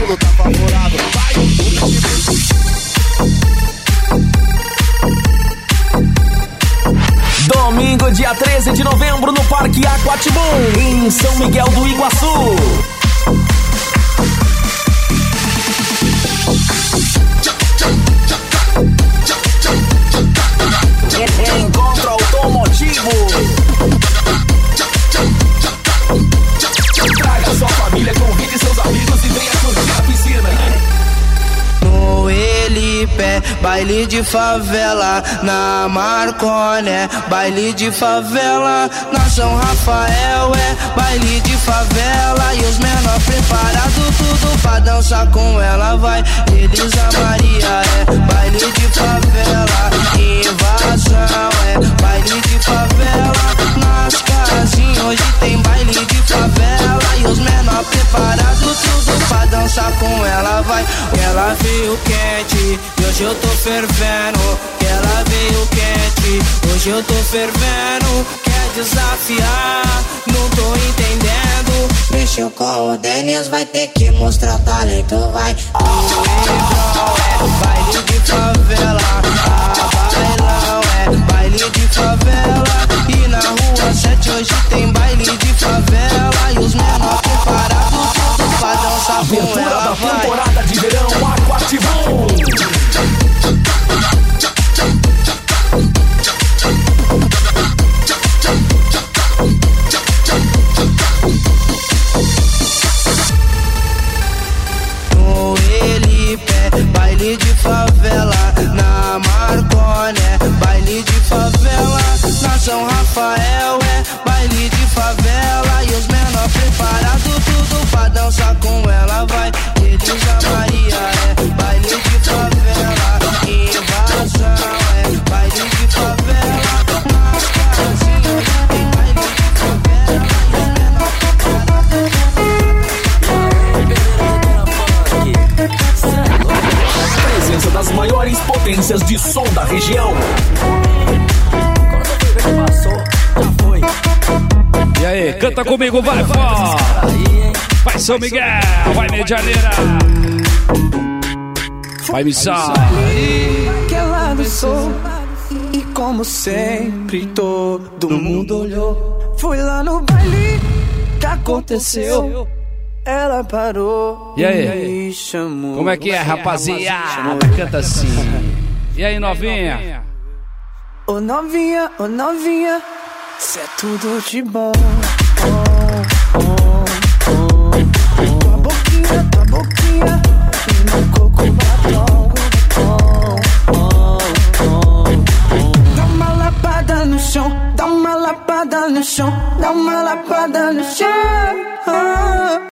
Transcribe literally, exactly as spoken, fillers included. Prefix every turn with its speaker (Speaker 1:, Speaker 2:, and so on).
Speaker 1: estilo tá favorável. Vai,
Speaker 2: domingo, dia treze de novembro, no Parque Aquatibum, em São Miguel do Iguaçu. Encontro automotivo. Traga sua família, convide seus amigos e venha curtir a piscina.
Speaker 3: No Elipé, baile de favela. Na Marconé, baile de favela. Na São Rafael é baile de favela. E os menor preparados tudo pra dançar com ela. Vai, Elisa Maria é baile de favela. Invasão é baile de favela. Nas casinhas hoje tem baile de favela. E os menor preparados tudo pra dançar com ela. Vai, ela veio quente e hoje eu tô fervendo. Ela veio quente, hoje eu tô fervendo. Quer desafiar, não tô entendendo. Mexeu com o Denis, vai ter que mostrar talento, vai. No Hidrão é baile de favela. Ah, bailão é baile de favela. E na rua sete hoje tem baile de favela. E os menores preparados tudo pra dançar com
Speaker 2: Abertura
Speaker 3: ela,
Speaker 2: da
Speaker 3: vai.
Speaker 2: temporada de verão Aquatibum.
Speaker 3: No Elipé, baile de favela. Na Marconé, baile de favela. Na São Rafael é baile de favela. E os menor preparados tudo pra dançar com ela. Vai, Elisa Maria é baile de favela. Invasão é baile de favela. Nas casinhas tem baile de favela. E os menor
Speaker 2: Presença das maiores potências de som da região.
Speaker 4: E aí, canta comigo, vai, vó. Vai, São Miguel, vai, Medianeira. Vai, Missão.
Speaker 5: Que ela dançou e como sempre todo mundo olhou. Fui lá no baile, que aconteceu? Ela parou
Speaker 4: E aí?
Speaker 5: me chamou.
Speaker 4: Como é que é, rapaziada? Canta assim. E aí, novinha?
Speaker 5: Ô novinha, ô novinha, cê é tudo de bom. Oh, oh, oh, oh. Tua boquinha, tua boquinha, e no coco batom. Oh, oh, oh, oh. Dá uma lapada no chão, dá uma lapada no chão, dá uma lapada no chão.